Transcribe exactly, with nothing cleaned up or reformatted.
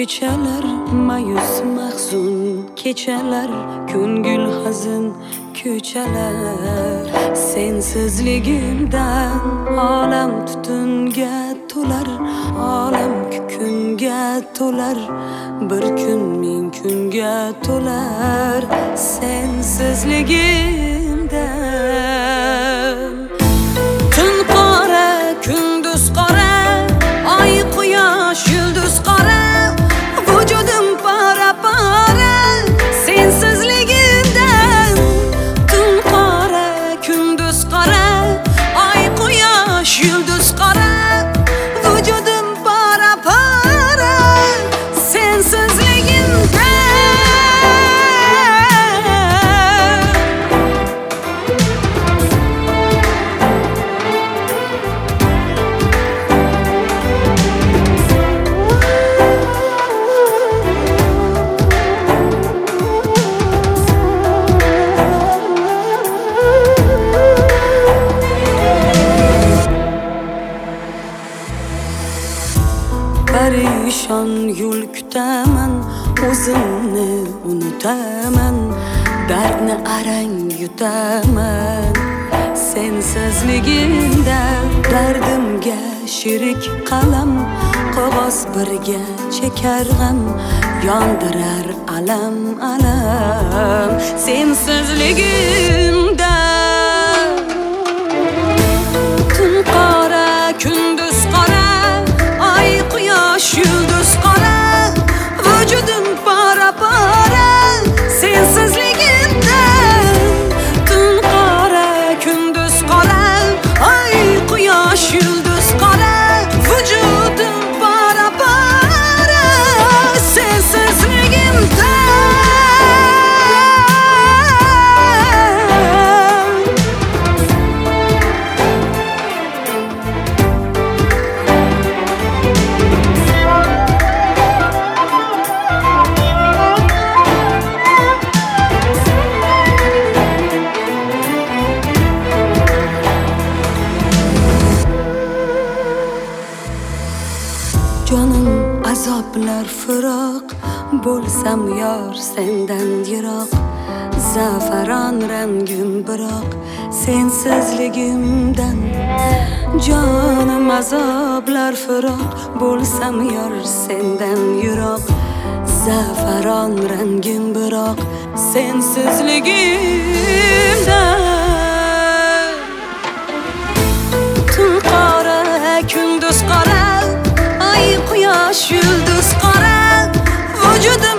kechalar mayus mahzun kechalar ko'ngil hazin ko'chalar sensizligimdan olam tutunga to'lar olam kunga to'lar bir kun ming kunga to'lar sensizligimdan tun qora kunduz qora oy quyosh yulduz qora vujudim para para sensizligimdan tun qora kunduz qora oy quyosh yulduz qora vujudim para para sensizligimdan Parishon yo'l kutaman o'zimni unutaman dardni arang yutaman sensizligimda dardimga sherik qalam qog'oz birga chekar g'am yondirar alam alam sensizligimda tun qora kunduz qora oy quyosh yulduz qora vujudim para para sensizligimda tun qora kunduz qora oy quyosh yulduz qora vujudim para para sensizligimda Jonim azoblar firoq bo'lsam yor sendan yiroq zafaron rangim biroq sensizligimdan jonim azoblar firoq bo'lsam yor sendan yiroq zafaron rangim biroq sensizligimdan tun qora kunduz qora oy quyosh yulduz qora vujudim